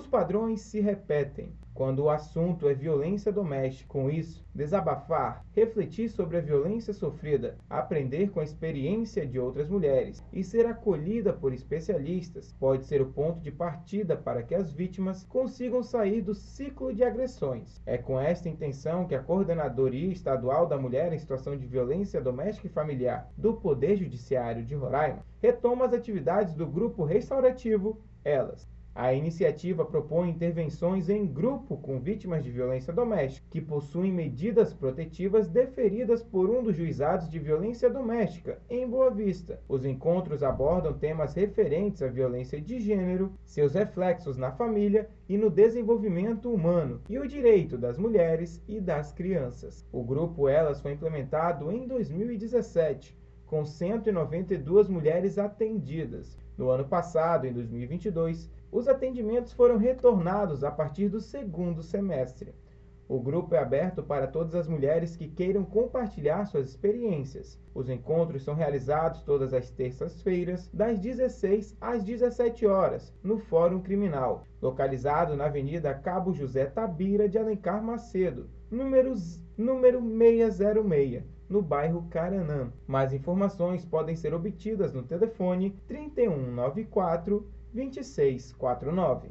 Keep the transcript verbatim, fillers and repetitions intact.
padrões se repetem quando o assunto é violência doméstica. Com isso, desabafar, refletir sobre a violência sofrida, aprender com a experiência de outras mulheres e ser acolhida por especialistas pode ser o ponto de partida para que as vítimas consigam sair do ciclo de agressões. É com esta intenção que a Coordenadoria Estadual da Mulher em Situação de Violência Doméstica e Familiar do Poder Judiciário de Roraima retoma as atividades do Grupo Restaurativo Elas. A iniciativa propõe intervenções em grupo com vítimas de violência doméstica, que possuem medidas protetivas deferidas por um dos juizados de violência doméstica, em Boa Vista. Os encontros abordam temas referentes à violência de gênero, seus reflexos na família e no desenvolvimento humano, e o direito das mulheres e das crianças. O Grupo Elas foi implementado em dois mil e dezessete, com cento e noventa e duas mulheres atendidas. No ano passado, em dois mil e vinte e dois, os atendimentos foram retornados a partir do segundo semestre. O grupo é aberto para todas as mulheres que queiram compartilhar suas experiências. Os encontros são realizados todas as terças-feiras, das dezesseis às dezessete horas, no Fórum Criminal, localizado na Avenida Cabo José Tabira de Alencar Macedo, números, número seiscentos e seis, no bairro Caranã. Mais informações podem ser obtidas no telefone trinta e um, noventa e quatro, vinte e seis quarenta e nove.